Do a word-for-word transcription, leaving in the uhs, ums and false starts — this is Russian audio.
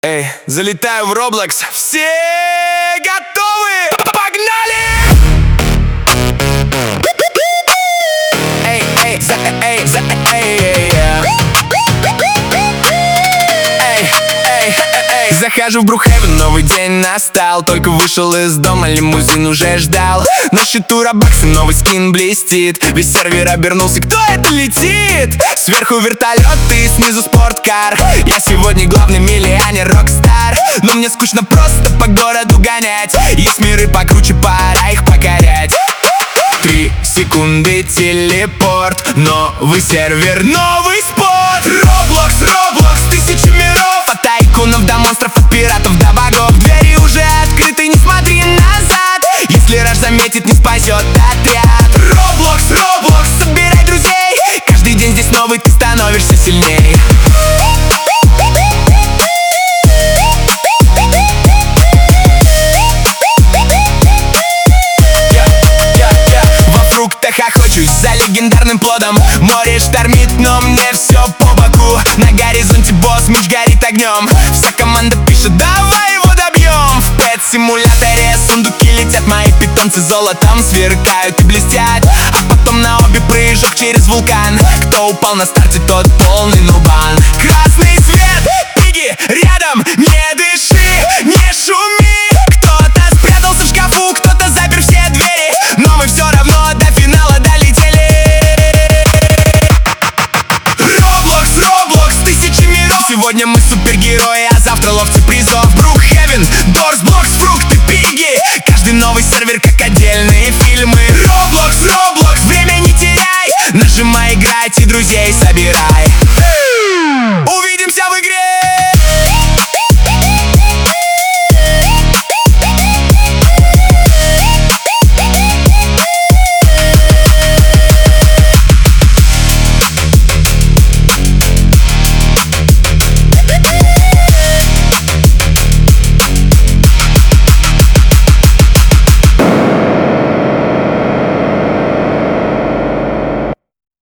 Эй, залетаю в Roblox. Все готовы? Погнали! Эй, эй, за, эй, за, эй, эй, эй, эй, эй. Захожу в Брукхевен, новый день настал. Только вышел из дома, лимузин уже ждал. На счету робаксы, новый скин блестит. Весь сервер обернулся, кто это летит? Сверху вертолет и снизу спорткар. Я сегодня главный миллионер, рокстар. Но мне скучно просто по городу гонять. Есть миры покруче, пора их покорять. Три секунды телепорт. Новый сервер, новый спорт. Roblox, Roblox, тысячи миров. От тайкунов до монстров, от пиратов до богов. Двери уже открыты, не смотри назад. Если Раш заметит, не спасет отряд. Roblox, Roblox, собирай друзей. Каждый день здесь новый, ты становишься сильней. Охочусь за легендарным плодом. Море штормит, но мне все по боку. На горизонте босс, меч горит огнем. Вся команда пишет, давай его добьем. В пэт-симуляторе сундуки летят. Мои питомцы золотом сверкают и блестят. А потом на обе прыжок через вулкан. Кто упал на старте, тот полный нубан. Красный свет, пиги рядом, не дыши, не шуми. Кто-то спрятался в шкафу, кто-то запер все двери. Но мы все равно до финала долетели. Roblox, Roblox, тысячи миров. Сегодня мы супергерои, а завтра ловцы призов. Брукхевен, Дорс, Блокс, фрукты, пиги. Каждый новый сервер, как отдельные фильмы. Roblox, Roblox, время не теряй. Нажимай играть и друзей собирай.